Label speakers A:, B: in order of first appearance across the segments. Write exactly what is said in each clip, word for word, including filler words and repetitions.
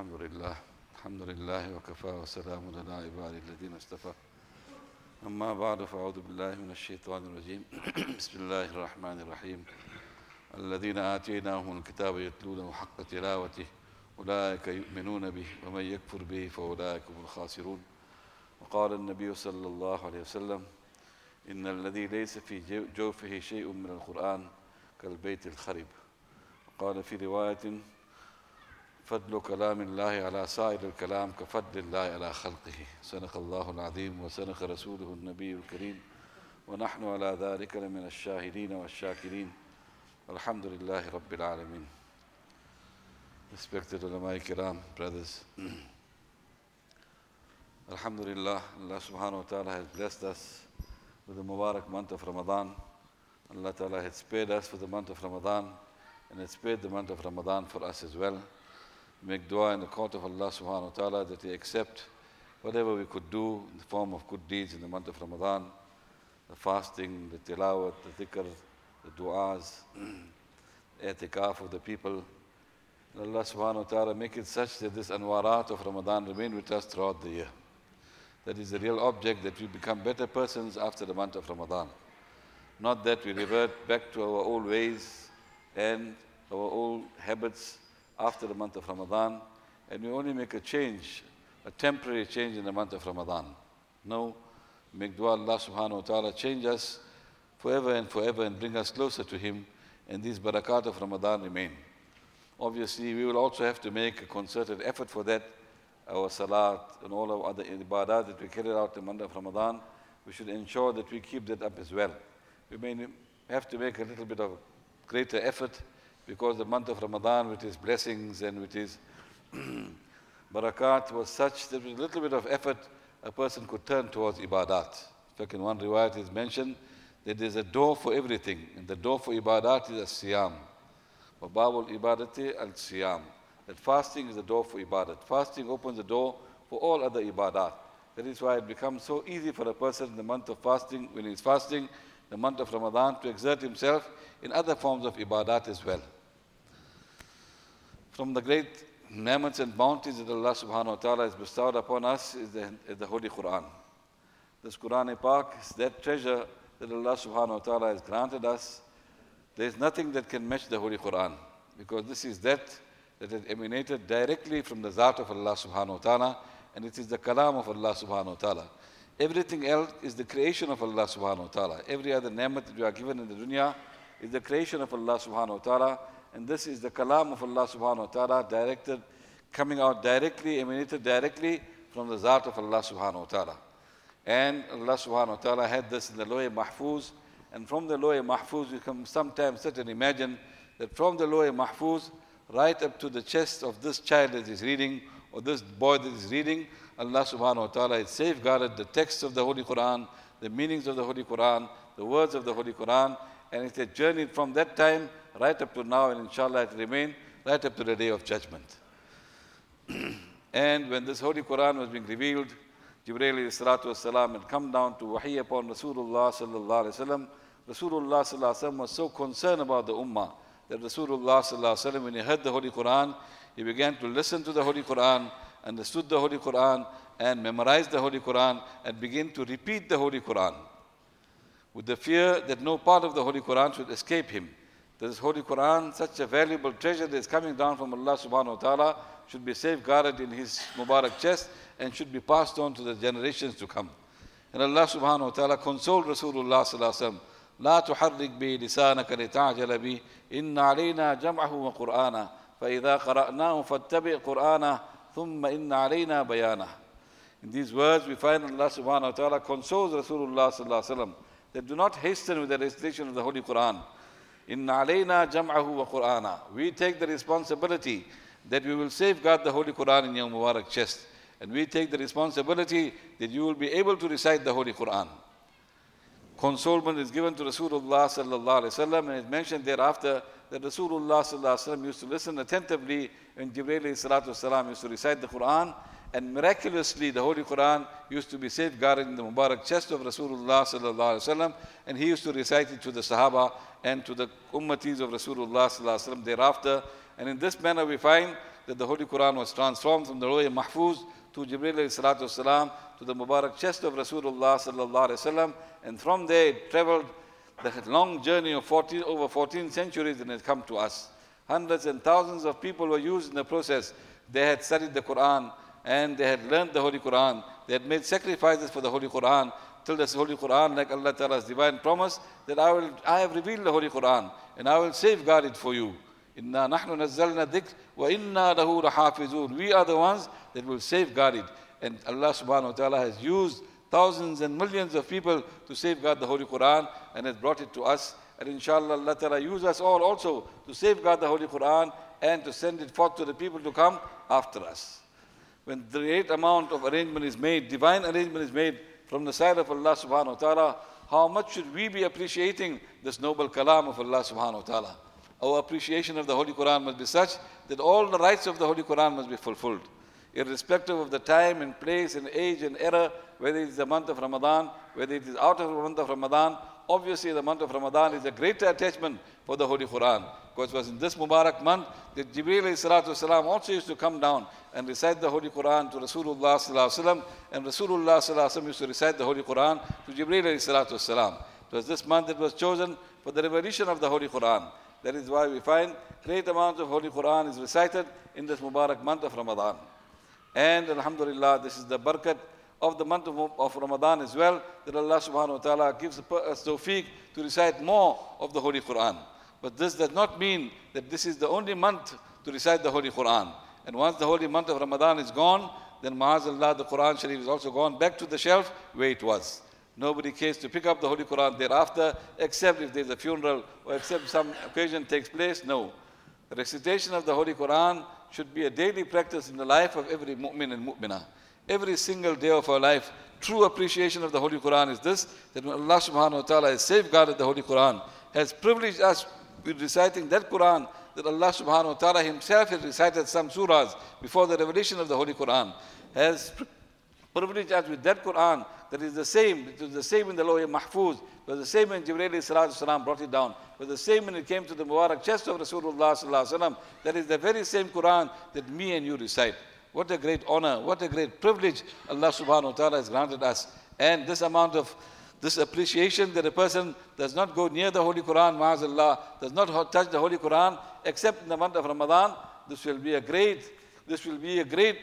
A: الحمد لله الحمد لله وكفى وسلام على عباده الذين اصطفى أما بعد فأعوذ بالله من الشيطان الرجيم بسم الله الرحمن الرحيم الذين آتيناهم الكتاب يتلونه حق تلاوته أولئك يؤمنون به ومن يكفر به فأولئك هم الخاسرون وقال النبي صلى الله عليه وسلم إن الذي ليس في جوفه شيء من القرآن كالبيت الخرب. وقال في رواية فضل كلام الله على سائر الكلام كفضل الله على خلقه. صدق الله العظيم وصدق رسوله النبي الكريم ونحن على ذلك لمن الشاهدين والشاكرين الحمد لله رب العالمين. Respected ulama kiram, brothers, Alhamdulillah, Allah subhanahu wa ta'ala has blessed us with the Mubarak month of Ramadan. Allah ta'ala has spared us for the month of Ramadan and has spared the month of Ramadan for us as well. Make dua in the court of Allah subhanahu wa ta'ala that He accept whatever we could do in the form of good deeds in the month of Ramadan, the fasting, the tilawat, the dhikr, the du'as, the i'tikaf of the people. And Allah subhanahu wa ta'ala make it such that this anwarat of Ramadan remain with us throughout the year. That is the real object, that we become better persons after the month of Ramadan. Not that we revert back to our old ways and our old habits after the month of Ramadan, and we only make a change, a temporary change in the month of Ramadan. No, make dua Allah subhanahu wa ta'ala change us forever and forever and bring us closer to Him, and these barakat of Ramadan remain. Obviously, we will also have to make a concerted effort for that. Our salat and all our other ibadah that we carry out in the month of Ramadan, we should ensure that we keep that up as well. We may have to make a little bit of greater effort, because the month of Ramadan with its blessings and with its barakat was such that with a little bit of effort a person could turn towards ibadat. In fact, in one riwayat it is mentioned that there is a door for everything, and the door for ibadat is as-siyam. Wa babul ibadati al-siyam. That fasting is the door for ibadat. Fasting opens the door for all other ibadat. That is why it becomes so easy for a person in the month of fasting, when he is fasting, the month of Ramadan, to exert himself in other forms of ibadat as well. From the great ni'mats and bounties that Allah subhanahu wa ta'ala has bestowed upon us is the, is the Holy Quran. This Quran-e-Pak is that treasure that Allah subhanahu wa ta'ala has granted us. There is nothing that can match the Holy Quran, because this is that that has emanated directly from the Zat of Allah subhanahu wa ta'ala, and it is the kalam of Allah subhanahu wa ta'ala. Everything else is the creation of Allah subhanahu wa ta'ala. Every other ni'mat that we are given in the dunya is the creation of Allah subhanahu wa ta'ala, and this is the kalam of Allah subhanahu wa ta'ala, directed, coming out directly, emanated directly from the Zat of Allah subhanahu wa ta'ala. And Allah subhanahu wa ta'ala had this in the Lawh Mahfuz, and from the Lawh Mahfuz we can sometimes sit and imagine that from the Lawh Mahfuz right up to the chest of this child that is reading, or this boy that is reading, Allah subhanahu wa ta'ala has safeguarded the text of the Holy Quran, the meanings of the Holy Quran, the words of the Holy Quran, and it has journeyed from that time right up to now, and inshallah it will remain right up to the day of judgment. And when this Holy Quran was being revealed, Jibreel alayhi salatu wasalam had come down to wahi upon Rasulullah sallallahu alayhi wa sallam. Rasulullah sallallahu alayhi wa sallam was so concerned about the ummah that Rasulullah sallallahu alayhi wa sallam, when he heard the Holy Quran, he began to listen to the Holy Quran, understood the Holy Quran, and memorized the Holy Quran, and began to repeat the Holy Quran, with the fear that no part of the Holy Quran should escape him. This Holy Quran, such a valuable treasure that is coming down from Allah subhanahu wa ta'ala, should be safeguarded in his Mubarak chest and should be passed on to the generations to come. And Allah subhanahu wa ta'ala consoled Rasulullah sallallahu alayhi wa sallam, لا تحرك به لسانك لتعجل به إن علينا جمعه وقرآنه فإذا قرأناه فاتبع قرآنه ثم إن علينا بيانه. In these words we find Allah subhanahu wa ta'ala consoles Rasulullah sallallahu alayhi wa sallam that do not hasten with the recitation of the Holy Quran. إن علينا جمعه وقرآنه. We take the responsibility that we will safeguard the Holy Quran in your Mubarak chest, and we take the responsibility that you will be able to recite the Holy Quran. Consolement is given to Rasulullah sallallahu alayhi wa sallam, and it is mentioned thereafter that Rasulullah sallallahu alayhi wa sallam used to listen attentively when Jibreel alayhi salatu wasalam used to recite the Quran, and miraculously the Holy Quran used to be safeguarded in the Mubarak chest of Rasulullah sallallahu alayhi wa sallam, and he used to recite it to the Sahaba and to the ummatis of Rasulullah sallallahu alayhi wa sallam thereafter. And in this manner we find that the Holy Quran was transformed from the Lawh Mahfuz to Jibreel alayhi salatu wasalam, to the Mubarak chest of Rasulullah sallallahu alayhi wasallam, and from there it traveled the long journey of fourteen, over fourteen centuries, and it come to us. Hundreds and thousands of people were used in the process. They had studied the Quran and they had learned the Holy Quran. They had made sacrifices for the Holy Quran, till this Holy Quran, like Allah Ta'ala's divine promise, that I will, I have revealed the Holy Quran and I will safeguard it for you. Inna nahnu nazzalna dhikr wa inna lahu lahafizun. We are the ones that will safeguard it. And Allah Subhanahu wa Ta'ala has used thousands and millions of people to safeguard the Holy Quran and has brought it to us. And inshallah, Allah Ta'ala use us all also to safeguard the Holy Quran and to send it forth to the people to come after us. When the great amount of arrangement is made, divine arrangement is made from the side of Allah Subhanahu wa Ta'ala, how much should we be appreciating this noble kalam of Allah Subhanahu wa Ta'ala? Our appreciation of the Holy Quran must be such that all the rights of the Holy Quran must be fulfilled, irrespective of the time and place and age and era, whether it is the month of Ramadan, whether it is out of the month of Ramadan. Obviously, the month of Ramadan is a greater attachment for the Holy Quran, because it was in this Mubarak month that Jibreel alayhi salatu wasalam also used to come down and recite the Holy Quran to Rasulullah sallallahu alaihi wasallam, and Rasulullah sallallahu alaihi wasallam used to recite the Holy Quran to Jibreel alayhi salatu wasalam. It was this month that was chosen for the revelation of the Holy Quran. That is why we find great amounts of Holy Quran is recited in this Mubarak month of Ramadan. And alhamdulillah, this is the barakat of the month of, of Ramadan as well, that Allah Subhanahu wa Ta'ala gives us tawfiq to recite more of the Holy Quran. But this does not mean that this is the only month to recite the Holy Quran. And once the holy month of Ramadan is gone, then ma'azallah, the Quran Sharif is also gone back to the shelf where it was. Nobody cares to pick up the Holy Quran thereafter, except if there's a funeral or except some occasion takes place. No. The recitation of the Holy Quran should be a daily practice in the life of every mu'min and mu'minah. Every single day of our life, true appreciation of the Holy Quran is this, that when Allah Subhanahu wa Ta'ala has safeguarded the Holy Quran, has privileged us with reciting that Quran, that Allah Subhanahu wa Ta'ala himself has recited some surahs before the revelation of the Holy Quran, has privileged us with that Quran that is the same. It was the same in the Lawh Mahfuz. It was the same when Jibreel alayhi salatu wasalam brought it down. It was the same when it came to the Mubarak chest of Rasulullah sallallahu alaihi wasallam. That is the very same Quran that me and you recite. What a great honor, what a great privilege Allah Subhanahu wa Ta'ala has granted us. And this amount of this appreciation that a person does not go near the Holy Quran, ma'azallah, does not touch the Holy Quran except in the month of Ramadan, this will be a great, this will be a great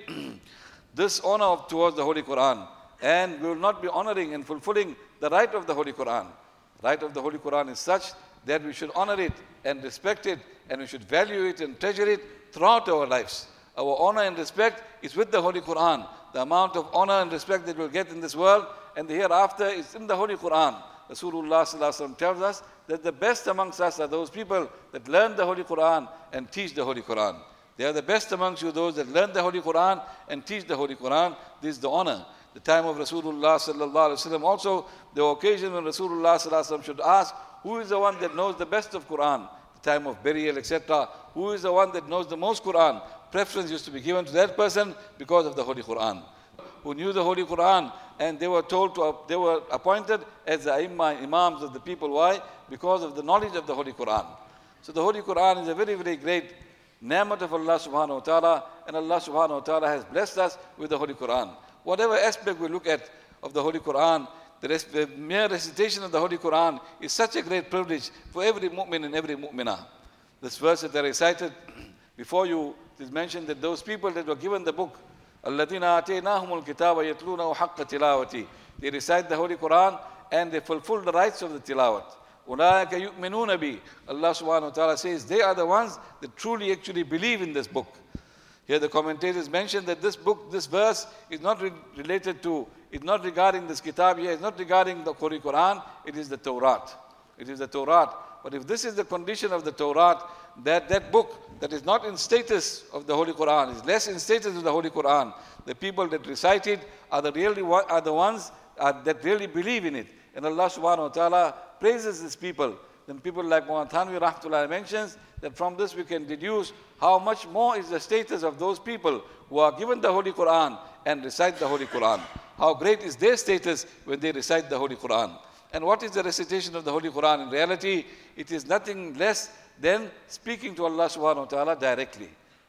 A: dishonor towards the Holy Quran. And we will not be honoring and fulfilling the right of the Holy Quran. Right of the Holy Quran is such that we should honor it and respect it, and we should value it and treasure it throughout our lives. Our honor and respect is with the Holy Quran. The amount of honor and respect that we'll get in this world and the hereafter is in the Holy Quran. Rasulullah sallallahu alaihi wasallam tells us that the best amongst us are those people that learn the Holy Quran and teach the Holy Quran. They are the best amongst you, those that learn the Holy Quran and teach the Holy Quran. This is the honor. The time of Rasulullah sallallahu alaihi wasallam also, the occasion when Rasulullah sallallahu alaihi wasallam should ask, who is the one that knows the best of Quran? The time of burial, et cetera. Who is the one that knows the most Quran? Preference used to be given to that person because of the Holy Quran. Who knew the Holy Quran, and they were told to, they were appointed as the Aimma, Imams of the people. Why? Because of the knowledge of the Holy Quran. So the Holy Quran is a very, very great ni'mat of Allah Subhanahu wa Ta'ala, and Allah Subhanahu wa Ta'ala has blessed us with the Holy Quran. Whatever aspect we look at of the Holy Quran, the, rest, the mere recitation of the Holy Quran is such a great privilege for every mu'min and every mu'minah. This verse that I recited before you, it is mentioned that those people that were given the book, الَّذِينَ آتَيْنَاهُمُ الْكِتَابَ يَتْلُونَهُ حَقَّ تِلَاوَتِهِ, they recite the Holy Quran and they fulfill the rights of the tilawat. أُولَٰئِكَ يُؤْمِنُونَ بِهِ. Allah Subhanahu wa Ta'ala says they are the ones that truly actually believe in this book. Here the commentators mention that this book, this verse is not re related to, is not regarding this kitab here, it's not regarding the Holy Quran, it is the Torah. It is the Torah. But if this is the condition of the Torah, that that book that is not in status of the Holy Quran, is less in status of the Holy Quran, the people that recite it are the, really, are the ones are, that really believe in it. And Allah Subhanahu wa Ta'ala praises these people. Then people like Muhammad Thanwi Rahmatullah mentions that from this we can deduce how much more is the status of those people who are given the Holy Quran and recite the Holy Quran. How great is their status when they recite the Holy Quran. And what is the recitation of the Holy Quran? In reality, it is nothing less than speaking to Allah Subhanahu wa Ta'ala directly.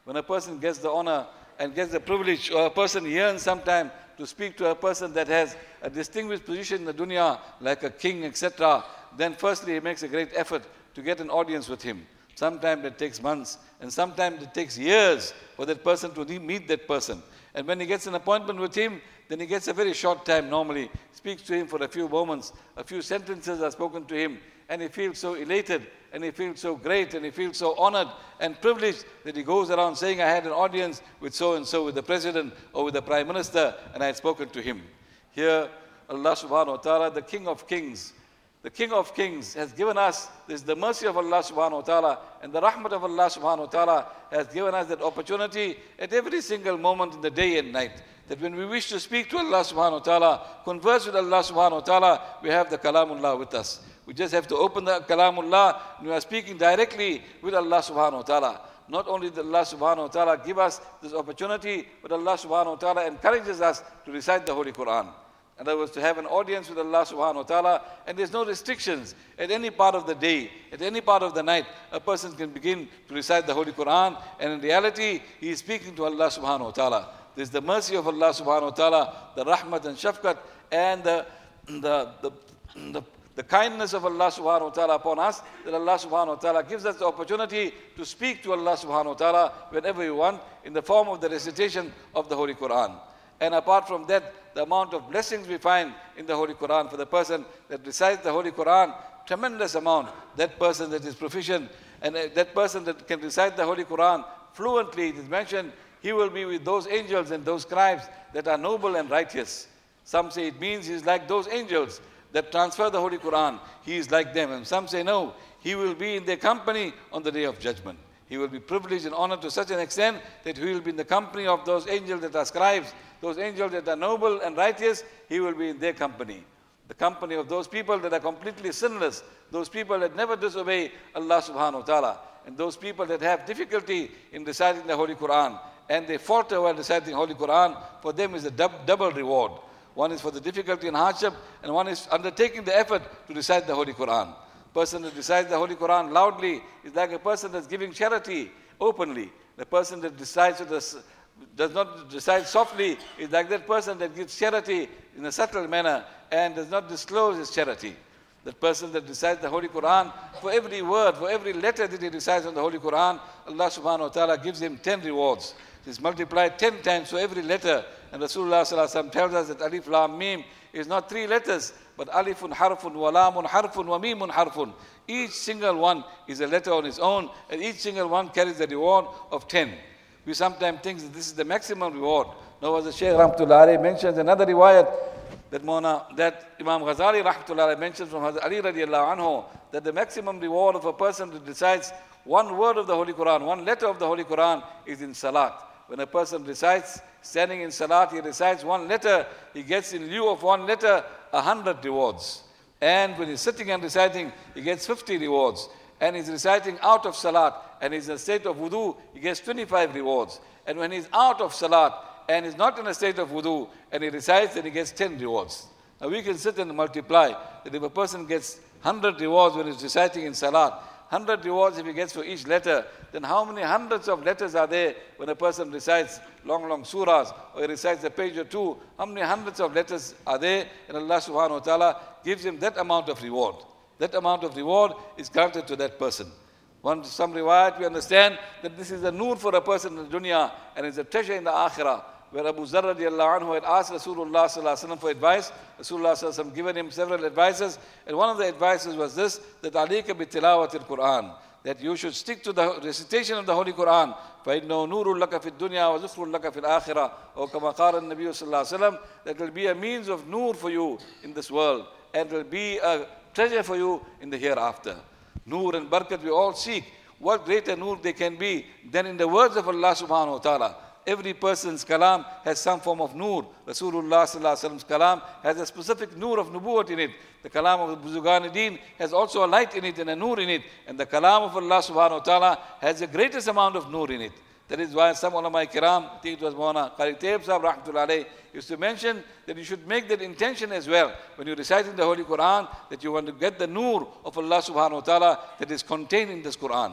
A: when a person gets the honor and gets the privilege, or a person yearns sometime to speak to a person that has a distinguished position in the dunya, like a king, et cetera, then firstly he makes a great effort to get an audience with him. Sometimes it takes months, and sometimes it takes years for that person to meet that person. And when he gets an appointment with him, then he gets a very short time normally, speaks to him for a few moments, a few sentences are spoken to him, and he feels so elated, and he feels so great, and he feels so honored and privileged that he goes around saying, I had an audience with so-and-so, with the president or with the prime minister, and I had spoken to him. Here, Allah subhanahu wa ta'ala, the King of Kings, the King of Kings has given us, this is the mercy of Allah subhanahu wa ta'ala, and the rahmat of Allah subhanahu wa ta'ala has given us that opportunity at every single moment in the day and night, that when we wish to speak to Allah subhanahu wa ta'ala, converse with Allah subhanahu wa ta'ala, we have the Kalamullah with us. We just have to open the Kalamullah and we are speaking directly with Allah subhanahu wa ta'ala. Not only did Allah subhanahu wa ta'ala give us this opportunity, but Allah subhanahu wa ta'ala encourages us to recite the Holy Quran. And that was to have an audience with Allah subhanahu wa ta'ala, and there's no restrictions. At any part of the day, at any part of the night, a person can begin to recite the Holy Quran, and in reality, he is speaking to Allah subhanahu wa ta'ala. There's the mercy of Allah subhanahu wa ta'ala, the rahmat and shafqat, and the, the, the, the, the kindness of Allah subhanahu wa ta'ala upon us, that Allah subhanahu wa ta'ala gives us the opportunity to speak to Allah subhanahu wa ta'ala whenever we want, in the form of the recitation of the Holy Quran. And apart from that, the amount of blessings we find in the Holy Quran for the person that recites the Holy Quran, tremendous amount. That person that is proficient, and that person that can recite the Holy Quran fluently, it is mentioned, he will be with those angels and those scribes that are noble and righteous. Some say it means he is like those angels that transfer the Holy Quran. He is like them. And some say no, he will be in their company on the day of judgment. He will be privileged and honored to such an extent that he will be in the company of those angels that are scribes, those angels that are noble and righteous, he will be in their company. The company of those people that are completely sinless, those people that never disobey Allah subhanahu wa ta'ala, and those people that have difficulty in reciting the Holy Quran, and they falter while reciting Holy Quran, for them is a dub double reward. One is for the difficulty and hardship, and one is undertaking the effort to recite the Holy Quran. Person that recites the Holy Quran loudly is like a person that's giving charity openly. The person that recites with a does not recite softly is like that person that gives charity in a subtle manner and does not disclose his charity. That person that recites the Holy Quran, for every word, for every letter that he recites on the Holy Quran, Allah subhanahu wa ta'ala gives him ten rewards. It is multiplied ten times for every letter. And Rasulullah sallallahu alaihi wasallam tells us that Alif Lam Mim is not three letters, but Alifun Harfun, wa Lamun Harfun, wa Mimun Harfun. Each single one is a letter on its own, and each single one carries the reward of ten. We sometimes think that this is the maximum reward. Now, as the Shaykh Rahmatullah Alayhi mentions another riwayat that Mona, that Imam Ghazali Rahmatullah Alayhi mentions from Hazrat Ali radiallahu anhu, that the maximum reward of a person that recites one word of the Holy Quran, one letter of the Holy Quran, is in Salat. When a person recites, standing in Salat, he recites one letter, he gets in lieu of one letter a hundred rewards. And when he's sitting and reciting, he gets fifty rewards. And he's reciting out of Salat, and he's in a state of wudu, he gets twenty-five rewards. And when he's out of Salat, and he's not in a state of wudu, and he recites, then he gets ten rewards. Now we can sit and multiply, that if a person gets one hundred rewards when he's reciting in Salat, one hundred rewards if he gets for each letter, then how many hundreds of letters are there when a person recites long, long surahs, or he recites a page or two? How many hundreds of letters are there? And Allah subhanahu wa ta'ala gives him that amount of reward. That amount of reward is granted to that person. One, some riwayat we understand that this is a noor for a person in the dunya, and it's a treasure in the akhirah. Where Abu Zarr radiallahu anhu had asked Rasulullah sallallahu alaihi wasallam for advice, Rasulullah sallallahu alaihi wasallam given him several advices, and one of the advices was this, that alayka bi tilawatil Quran, that you should stick to the recitation of the Holy Quran. فَإِنَّهُ نُورٌ لَكَ فِي الدُّنْيَا وَذُخْرٌ لَكَ فِي الْآخِرَةِ Or كما قال النبي صلى الله عليه وسلم, that will be a means of noor for you in this world, and will be a treasure for you in the hereafter. Noor and barakat we all seek. What greater noor they can be than in the words of Allah subhanahu wa ta'ala. Every person's kalam has some form of noor. Rasulullah sallallahu alaihi wasallam's kalam has a specific noor of nubuwwat in it. The kalam of Buzurgan-e-Deen has also a light in it and a noor in it. And the kalam of Allah subhanahu wa ta'ala has the greatest amount of noor in it. That is why some ulama kiram, I think it was Mawlana Qari Tayyib Sahib rahmatullahi alayhi, used to mention that you should make that intention as well. When you're reciting the Holy Quran, that you want to get the noor of Allah subhanahu wa ta'ala that is contained in this Quran.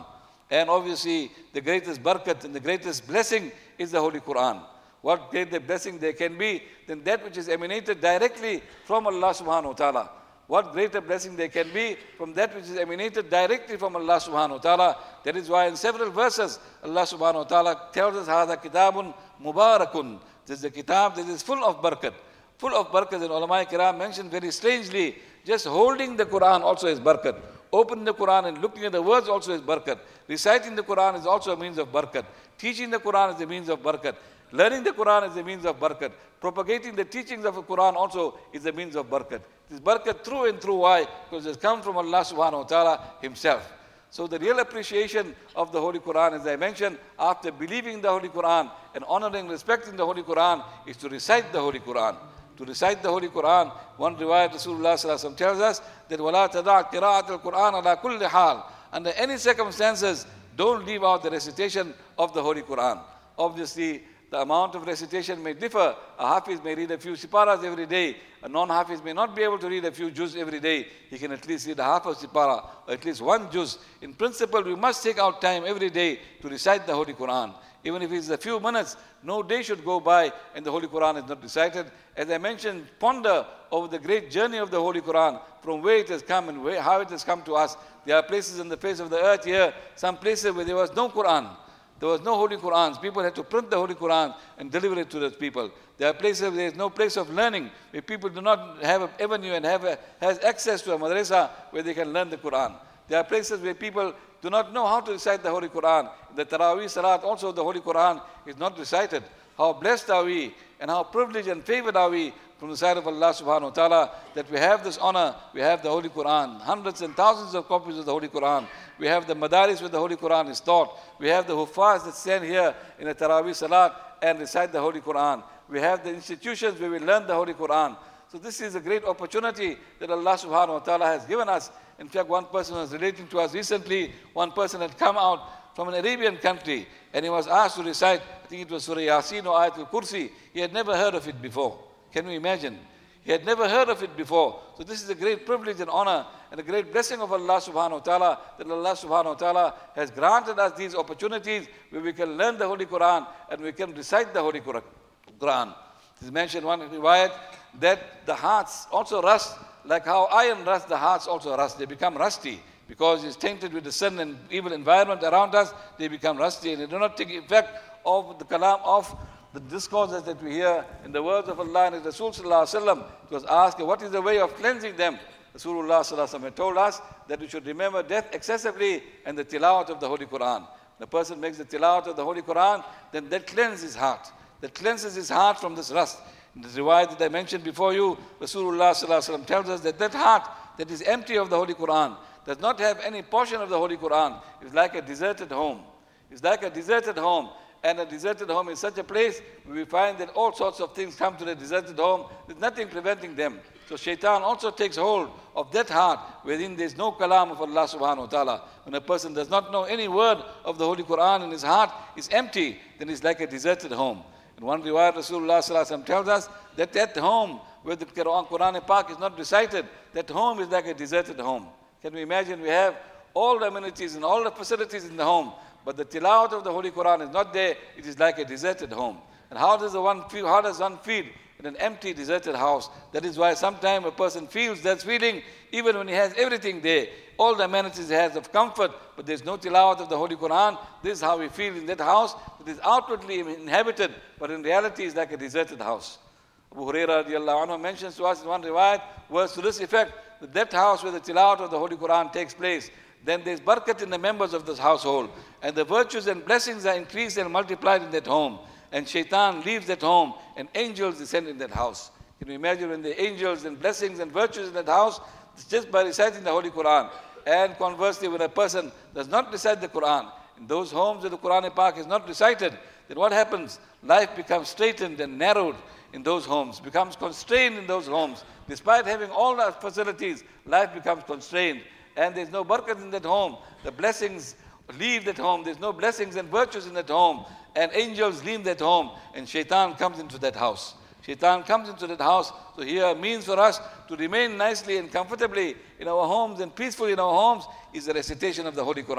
A: And obviously, the greatest barakat and the greatest blessing is the Holy Quran. What greater blessing there can be than that which is emanated directly from Allah subhanahu wa ta'ala. What greater blessing there can be from that which is emanated directly from Allah subhanahu wa ta'ala. That is why in several verses, Allah subhanahu wa ta'ala tells us, هَذَا كِتَابٌ مُبَارَكٌ. This is a kitab that is full of barakat. Full of barakat. And ulama kiram mentioned very strangely, just holding the Quran also is barakat. Opening the Quran and looking at the words also is barakat. Reciting the Quran is also a means of barakat. Teaching the Quran is a means of barakat. Learning the Quran is a means of barakat. Propagating the teachings of the Quran also is a means of barakat. It is barakat through and through. Why? Because it has come from Allah subhanahu wa ta'ala Himself. So the real appreciation of the Holy Quran, as I mentioned, after believing the Holy Quran and honoring, respecting the Holy Quran, is to recite the Holy Quran. To recite the Holy Quran, one riwayat Rasulullah sallallahu alaihi wasallam tells us that وَلَا تَدَعْ قِرَاءَةَ الْقُرْآنَ عَلَى كُلِّ حَالٍ. Under any circumstances, don't leave out the recitation of the Holy Quran. Obviously, the amount of recitation may differ. A Hafiz may read a few siparas every day. A non-Hafiz may not be able to read a few juz every day. He can at least read a half of sipara, or at least one juz. In principle, we must take out time every day to recite the Holy Quran. Even if it's a few minutes, no day should go by and the Holy Quran is not recited. As I mentioned, ponder over the great journey of the Holy Quran, from where it has come and where, how it has come to us. There are places on the face of the earth here, some places where there was no Quran. There was no Holy Qurans. People had to print the Holy Quran and deliver it to those people. There are places where there is no place of learning, where people do not have an avenue and have a, has access to a madrasa where they can learn the Quran. There are places where people do not know how to recite the Holy Quran. The Taraweeh Salat, also the Holy Quran is not recited. How blessed are we and how privileged and favored are we from the side of Allah subhanahu wa ta'ala that we have this honor, we have the Holy Quran, hundreds and thousands of copies of the Holy Quran. We have the madaris where the Holy Quran is taught. We have the huffaz that stand here in the Taraweeh Salat and recite the Holy Quran. We have the institutions where we learn the Holy Quran. So this is a great opportunity that Allah subhanahu wa ta'ala has given us. In fact, one person was relating to us recently, one person had come out from an Arabian country and he was asked to recite, I think it was Surah Yasin or Ayatul Kursi. He had never heard of it before. Can you imagine? He had never heard of it before. So this is a great privilege and honor and a great blessing of Allah subhanahu wa ta'ala that Allah subhanahu wa ta'ala has granted us these opportunities where we can learn the Holy Quran and we can recite the Holy Quran. It is mentioned one riwayat that the hearts also rust, like how iron rusts, the hearts also rust. They become rusty because it's tainted with the sun and evil environment around us. They become rusty and they do not take effect of the kalam of the discourses that we hear in the words of Allah and His Rasul sallallahu alaihi wasallam. It was asked, what is the way of cleansing them? Rasulullah sallallahu alaihi wasallam had told us that we should remember death excessively and the tilawat of the Holy Quran. The person makes the tilawat of the Holy Quran, then that cleanses his heart. That cleanses his heart from this rust. In the riwayat that I mentioned before you, Rasulullah sallallahu alaihi wasallam tells us that that heart that is empty of the Holy Quran, does not have any portion of the Holy Quran, is like a deserted home. It's like a deserted home. And a deserted home is such a place where we find that all sorts of things come to the deserted home. There's nothing preventing them. So shaitan also takes hold of that heart wherein there's no kalam of Allah subhanahu wa ta'ala. When a person does not know any word of the Holy Quran and his heart is empty, then it's like a deserted home. And one riwayat Rasulullah sallallahu alaihi wasallam tells us that that home where the Quran, Quran Pak is not recited, that home is like a deserted home. Can we imagine? We have all the amenities and all the facilities in the home, but the tilawat of the Holy Quran is not there. It is like a deserted home. And how does the one feel? How does one feel in an empty, deserted house? That is why sometimes a person feels that feeling even when he has everything there. All the amenities he has of comfort, but there's no tilawat of the Holy Quran. This is how we feel in that house. It is outwardly inhabited, but in reality it's like a deserted house. Abu Hurairah radiallahu anhu mentions to us in one riwayat, words to this effect, that that house where the tilawat of the Holy Quran takes place, then there's barakat in the members of this household. And the virtues and blessings are increased and multiplied in that home. And shaitan leaves that home and angels descend in that house. Can you imagine when the angels and blessings and virtues in that house, it's just by reciting the Holy Quran. And conversely, when a person does not recite the Quran, in those homes where the Quran Pak is not recited, then what happens? Life becomes straightened and narrowed in those homes, becomes constrained in those homes. Despite having all the facilities, life becomes constrained. And there's no barakat in that home. The blessings leave that home. There's no blessings and virtues in that home. And angels leave that home. And shaitan comes into that house. Shaitan comes into that house. So here means for us to remain nicely and comfortably in our homes and peacefully in our homes is the recitation of the Holy Quran.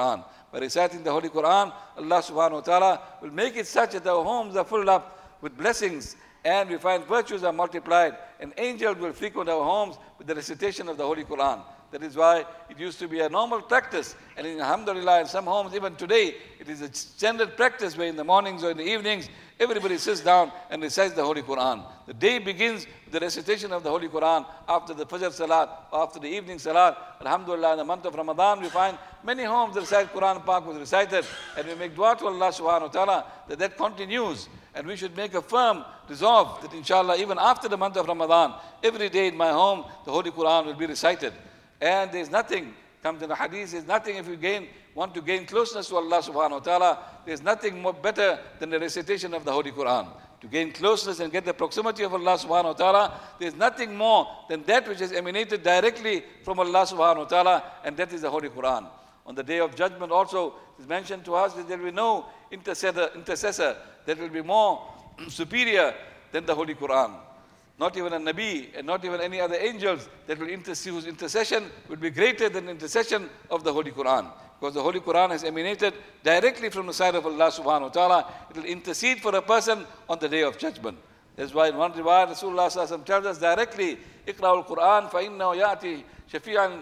A: By reciting the Holy Quran, Allah subhanahu wa ta'ala will make it such that our homes are filled up with blessings, and we find virtues are multiplied, and angels will frequent our homes with the recitation of the Holy Quran. That is why it used to be a normal practice, and in alhamdulillah, in some homes even today, it is a standard practice where in the mornings or in the evenings, everybody sits down and recites the Holy Quran. The day begins with the recitation of the Holy Quran after the Fajr Salat, after the evening Salat. Alhamdulillah, in the month of Ramadan, we find many homes that recite Quran Pak was recited, and we make dua to Allah subhanahu wa ta'ala that that continues. And we should make a firm resolve that inshallah, even after the month of Ramadan, every day in my home, the Holy Quran will be recited. And there's nothing, comes in the hadith, there's nothing if you gain, want to gain closeness to Allah subhanahu wa ta'ala, there's nothing more better than the recitation of the Holy Quran. To gain closeness and get the proximity of Allah subhanahu wa ta'ala, there's nothing more than that which is emanated directly from Allah subhanahu wa ta'ala, and that is the Holy Quran. On the Day of Judgment also, it is mentioned to us that there will be no intercessor, intercessor that will be more superior than the Holy Quran. Not even a Nabi and not even any other angels that will intercede, whose intercession will be greater than the intercession of the Holy Quran. Because the Holy Quran has emanated directly from the side of Allah subhanahu wa ta'ala. It will intercede for a person on the Day of Judgment. That's why in one riwayah, Rasulullah sallallahu alaihi wasallam tells us directly, اقرأوا القرآن فإنه يأتي شفيعا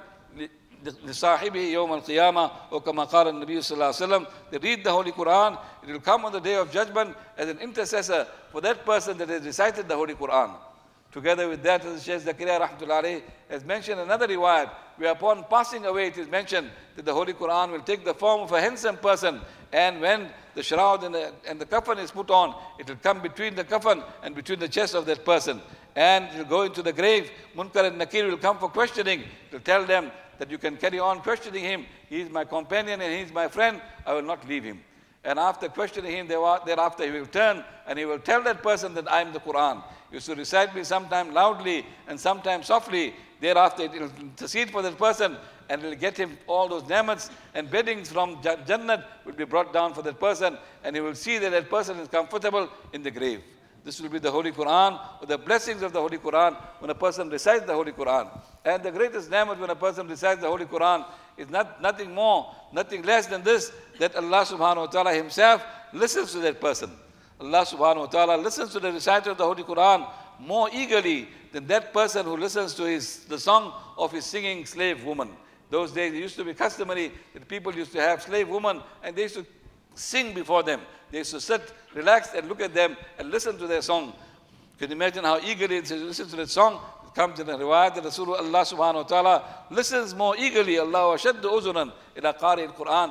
A: لصاحبه يوم القيامة or كما قال النبي صلى الله عليه وسلم. They read the Holy Quran, it will come on the Day of Judgment as an intercessor for that person that has recited the Holy Quran. Together with that, as Shaykh Zakaria rahmatullahi alayhi has mentioned another riwayat, where upon passing away it is mentioned that the Holy Quran will take the form of a handsome person, and when the shroud and the, and the kafan is put on, it will come between the kafan and between the chest of that person, and it will go into the grave. Munkar and Nakir will come for questioning. It will tell them that you can carry on questioning him. He is my companion and he is my friend. I will not leave him. And after questioning him, thereafter he will turn and he will tell that person that I am the Quran. You should recite me sometime loudly and sometimes softly. Thereafter it will intercede for that person and will get him all those ni'mats and beddings from Jannat will be brought down for that person, and he will see that that person is comfortable in the grave. This will be the Holy Quran, or the blessings of the Holy Quran when a person recites the Holy Quran. And the greatest ni'mat when a person recites the Holy Quran is not, nothing more, nothing less than this, that Allah subhanahu wa ta'ala himself listens to that person. Allah subhanahu wa ta'ala listens to the reciter of the Holy Quran more eagerly than that person who listens to his, the song of his singing slave woman. Those days it used to be customary that people used to have slave women and they used to sing before them. They used to sit, relax and look at them and listen to their song. You can imagine how eagerly they listen to that song. It comes in a riwayat that Rasulullah Allah subhanahu wa ta'ala listens more eagerly. Allah ashaddu uzunan ila qari al-Quran.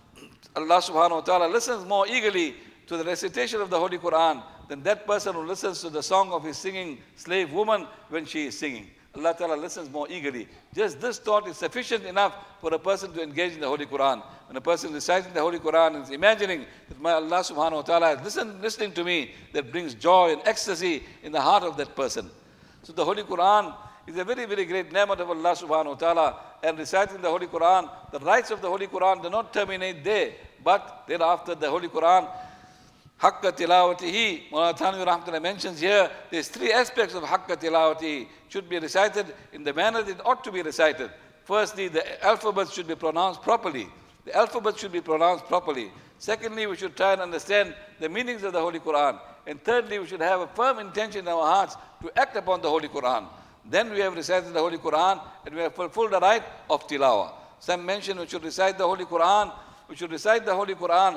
A: Allah subhanahu wa ta'ala listens more eagerly to the recitation of the Holy Quran than that person who listens to the song of his singing slave woman when she is singing. Allah Ta'ala listens more eagerly. Just this thought is sufficient enough for a person to engage in the Holy Quran. When a person is reciting the Holy Quran and is imagining that my Allah subhanahu wa ta'ala is listen, listening to me, that brings joy and ecstasy in the heart of that person. So the Holy Quran is a very, very great ni'mat of Allah subhanahu wa ta'ala. And reciting the Holy Quran, the rights of the Holy Quran do not terminate there, but thereafter the Holy Quran, Haqqa tilawatihi, Mawlana Thanvi Rahmatullah mentions here, there's three aspects of Haqqa tilawatihi. Should be recited in the manner that it ought to be recited. Firstly, the alphabets should be pronounced properly. The alphabet should be pronounced properly. Secondly, we should try and understand the meanings of the Holy Quran. And thirdly, we should have a firm intention in our hearts to act upon the Holy Quran. Then we have recited the Holy Quran and we have fulfilled the right of tilawah. Some mention we should recite the Holy Quran. We should recite the Holy Quran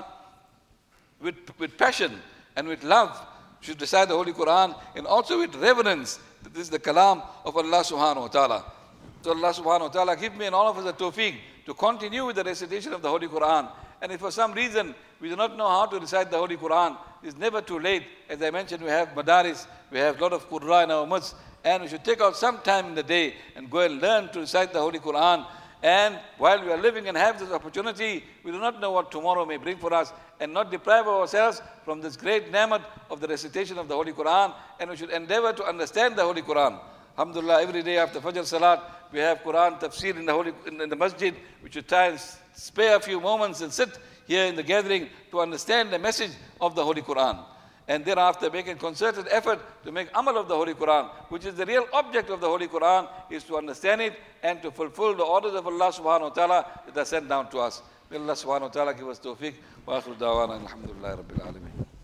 A: with, with passion and with love. We should recite the Holy Quran and also with reverence. This is the kalam of Allah subhanahu wa ta'ala. So Allah subhanahu wa ta'ala give me and all of us a tawfiq to continue with the recitation of the Holy Quran. And if for some reason we do not know how to recite the Holy Quran, it's never too late. As I mentioned, we have madaris, we have a lot of qurra in our midst, and we should take out some time in the day and go and learn to recite the Holy Quran. And while we are living and have this opportunity, we do not know what tomorrow may bring for us, and not deprive ourselves from this great ni'mat of the recitation of the Holy Quran. And we should endeavor to understand the Holy Quran. Alhamdulillah, every day after Fajr Salat, we have Quran tafsir in the, Holy, in, in the masjid. We should try and spare a few moments and sit here in the gathering to understand the message of the Holy Quran. And thereafter make a concerted effort to make amal of the Holy Quran, which is the real object of the Holy Quran, is to understand it and to fulfill the orders of Allah subhanahu wa ta'ala that are sent down to us. May Allah subhanahu wa ta'ala give us tawfiq. Wa akhiru da'wana alhamdulillahi rabbil alameen.